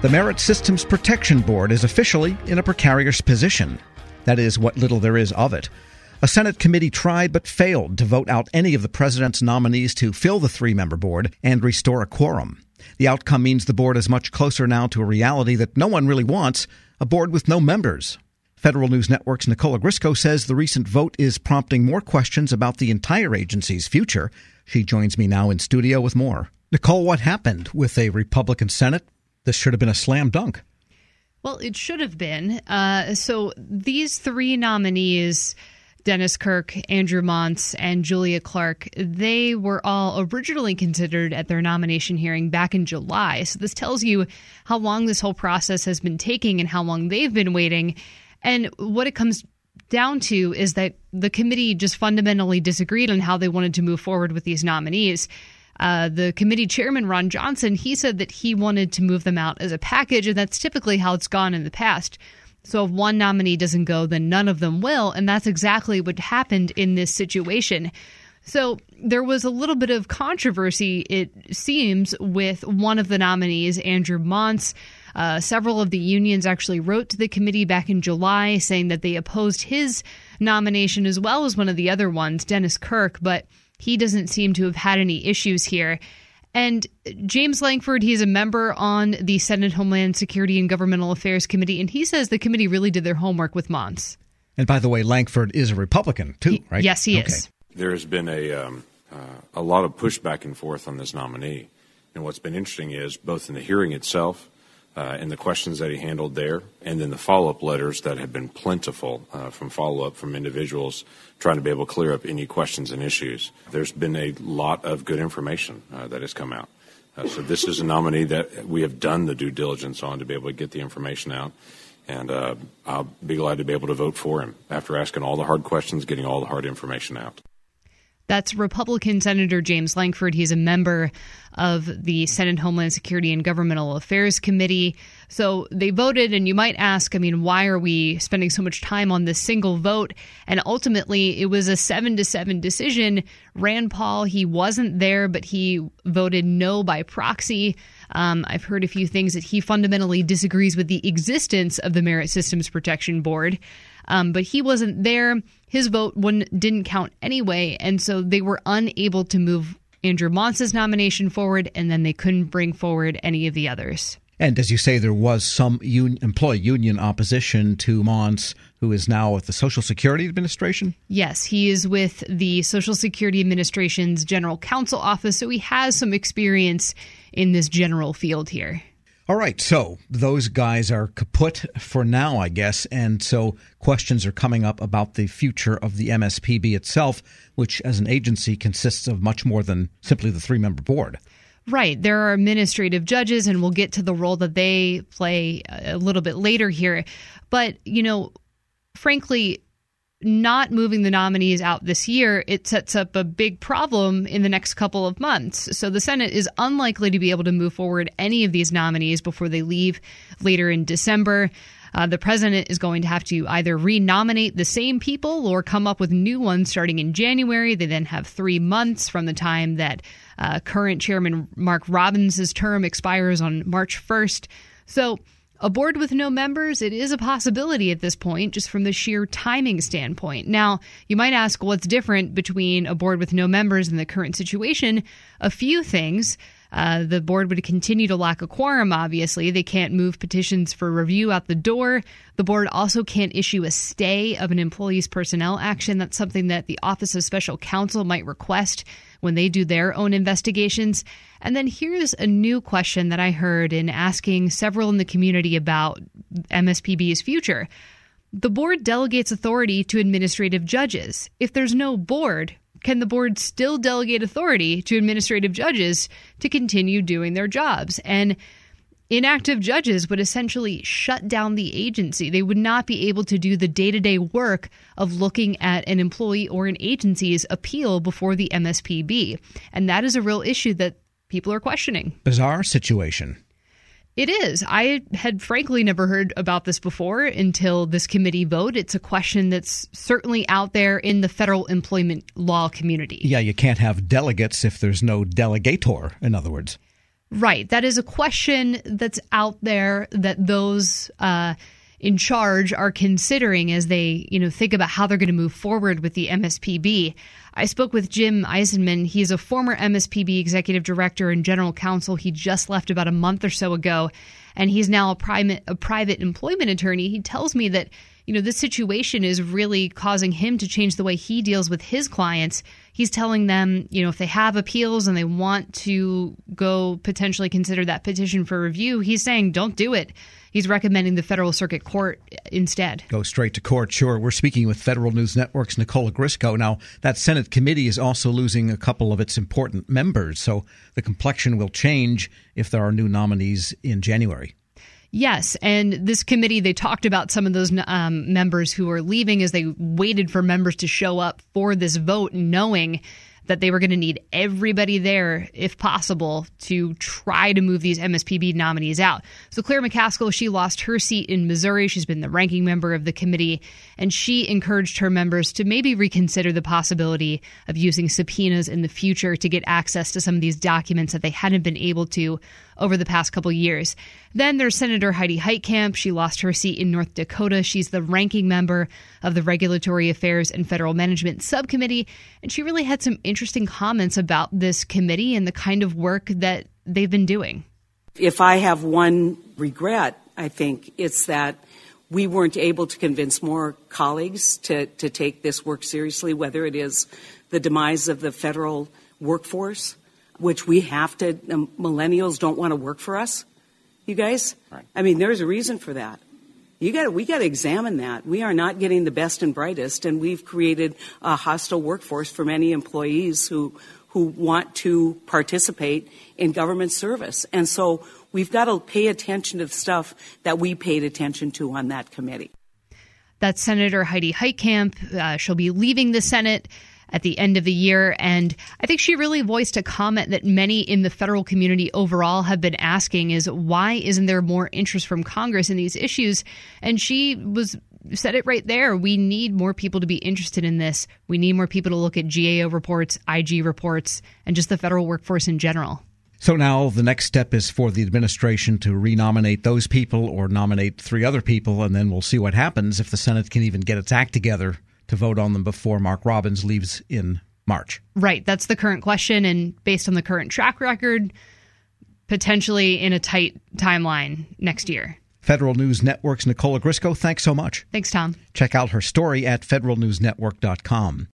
The Merit Systems Protection Board is officially in a precarious position. That is, what little there is of it. A Senate committee tried but failed to vote out any of the president's nominees to fill the three-member board and restore a quorum. The outcome means the board is much closer now to a reality that no one really wants, a board with no members. Federal News Network's Nicole Ogrysko says the recent vote is prompting more questions about the entire agency's future. She joins me now in studio with more. Nicole, what happened with a Republican Senate? This should have been a slam dunk. Well, it should have been. So these three nominees, Dennis Kirk, Andrew Mantz, and Julia Clark, they were all originally considered at their nomination hearing back in July. So this tells you how long this whole process has been taking and how long they've been waiting. And what it comes down to is that the committee just fundamentally disagreed on how they wanted to move forward with these nominees. The committee chairman, Ron Johnson, he said that he wanted to move them out as a package, and that's typically how it's gone in the past. So if one nominee doesn't go, then none of them will, and that's exactly what happened in this situation. So there was a little bit of controversy, it seems, with one of the nominees, Andrew Mantz. Several of the unions actually wrote to the committee back in July saying that they opposed his nomination as well as one of the other ones, Dennis Kirk, but he doesn't seem to have had any issues here. And James Lankford, he's a member on the Senate Homeland Security and Governmental Affairs Committee, and he says the committee really did their homework with Mantz. And by the way, Lankford is a Republican, too, right? Yes, he is. There has been a lot of push back and forth on this nominee. And what's been interesting is both in the hearing itself and the questions that he handled there, and then the follow-up letters that have been plentiful from follow-up from individuals trying to be able to clear up any questions and issues. There's been a lot of good information that has come out. So this is a nominee that we have done the due diligence on to be able to get the information out. And I'll be glad to be able to vote for him after asking all the hard questions, getting all the hard information out. That's Republican Senator James Lankford. He's a member of the Senate Homeland Security and Governmental Affairs Committee. So they voted, and you might ask, why are we spending so much time on this single vote? And ultimately, it was a 7-7 decision. Rand Paul, he wasn't there, but he voted no by proxy. I've heard a few things that he fundamentally disagrees with the existence of the Merit Systems Protection Board. But he wasn't there. His vote didn't count anyway, and so they were unable to move Andrew Mantz's nomination forward, and then they couldn't bring forward any of the others. And as you say, there was some employee union opposition to Mantz, who is now at the Social Security Administration? Yes, he is with the Social Security Administration's General Counsel Office, so he has some experience in this general field here. All right, so those guys are kaput for now, I guess, and so questions are coming up about the future of the MSPB itself, which as an agency consists of much more than simply the three-member board. Right. There are administrative judges, and we'll get to the role that they play a little bit later here. But, frankly, not moving the nominees out this year, it sets up a big problem in the next couple of months. So the Senate is unlikely to be able to move forward any of these nominees before they leave later in December. The president is going to have to either renominate the same people or come up with new ones starting in January. They then have 3 months from the time that current chairman Mark Robbins' term expires on March 1st. So a board with no members, it is a possibility at this point, just from the sheer timing standpoint. Now, you might ask what's different between a board with no members and the current situation. A few things. The board would continue to lack a quorum, obviously. They can't move petitions for review out the door. The board also can't issue a stay of an employee's personnel action. That's something that the Office of Special Counsel might request when they do their own investigations. And then here's a new question that I heard in asking several in the community about MSPB's future. The board delegates authority to administrative judges. If there's no board, can the board still delegate authority to administrative judges to continue doing their jobs? And inactive judges would essentially shut down the agency. They would not be able to do the day-to-day work of looking at an employee or an agency's appeal before the MSPB. And that is a real issue that people are questioning. Bizarre situation. It is. I had frankly never heard about this before until this committee vote. It's a question that's certainly out there in the federal employment law community. Yeah, you can't have delegates if there's no delegator, in other words. Right. That is a question that's out there that those in charge are considering as they, think about how they're going to move forward with the MSPB. I spoke with Jim Eisenman. He is a former MSPB executive director and general counsel. He just left about a month or so ago, and he's now a private employment attorney. He tells me that, this situation is really causing him to change the way he deals with his clients. He's telling them, if they have appeals and they want to go potentially consider that petition for review, he's saying don't do it. He's recommending the Federal Circuit Court instead. Go straight to court, sure. We're speaking with Federal News Network's Nicole Ogrysko. Now, that Senate committee is also losing a couple of its important members, so the complexion will change if there are new nominees in January. Yes, and this committee, they talked about some of those members who are leaving as they waited for members to show up for this vote, knowing that they were going to need everybody there, if possible, to try to move these MSPB nominees out. So Claire McCaskill, she lost her seat in Missouri. She's been the ranking member of the committee, and she encouraged her members to maybe reconsider the possibility of using subpoenas in the future to get access to some of these documents that they hadn't been able to over the past couple years. Then there's Senator Heidi Heitkamp. She lost her seat in North Dakota. She's the ranking member of the Regulatory Affairs and Federal Management Subcommittee, and she really had some interesting comments about this committee and the kind of work that they've been doing. If I have one regret, I think it's that we weren't able to convince more colleagues to take this work seriously, whether it is the demise of the federal workforce, which we have to, millennials don't want to work for us, you guys. Right. I mean, there's a reason for that. We got to examine that. We are not getting the best and brightest, and we've created a hostile workforce for many employees who want to participate in government service. And so we've got to pay attention to the stuff that we paid attention to on that committee. That's Senator Heidi Heitkamp. She'll be leaving the Senate at the end of the year. And I think she really voiced a comment that many in the federal community overall have been asking is, why isn't there more interest from Congress in these issues? And she said it right there. We need more people to be interested in this. We need more people to look at GAO reports, IG reports, and just the federal workforce in general. So now the next step is for the administration to renominate those people or nominate 3 other people, and then we'll see what happens if the Senate can even get its act together to vote on them before Mark Robbins leaves in March. Right. That's the current question. And based on the current track record, potentially in a tight timeline next year. Federal News Network's Nicole Ogrysko, thanks so much. Thanks, Tom. Check out her story at federalnewsnetwork.com.